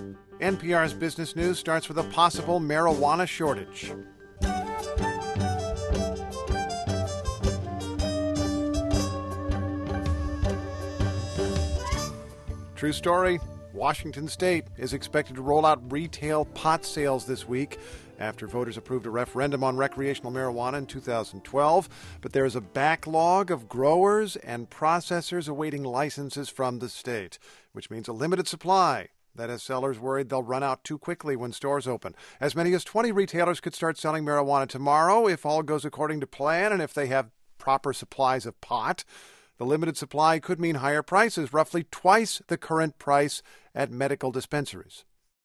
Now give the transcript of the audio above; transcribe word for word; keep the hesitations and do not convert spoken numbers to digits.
N P R's Business News starts with a possible marijuana shortage. True story. Washington State is expected to roll out retail pot sales this week after voters approved a referendum on recreational marijuana in two thousand twelve. But there is a backlog of growers and processors awaiting licenses from the state, which means a limited supply. That has sellers worried they'll run out too quickly when stores open. As many as twenty retailers could start selling marijuana tomorrow if all goes according to plan and if they have proper supplies of pot. The limited supply could mean higher prices, roughly twice the current price at medical dispensaries.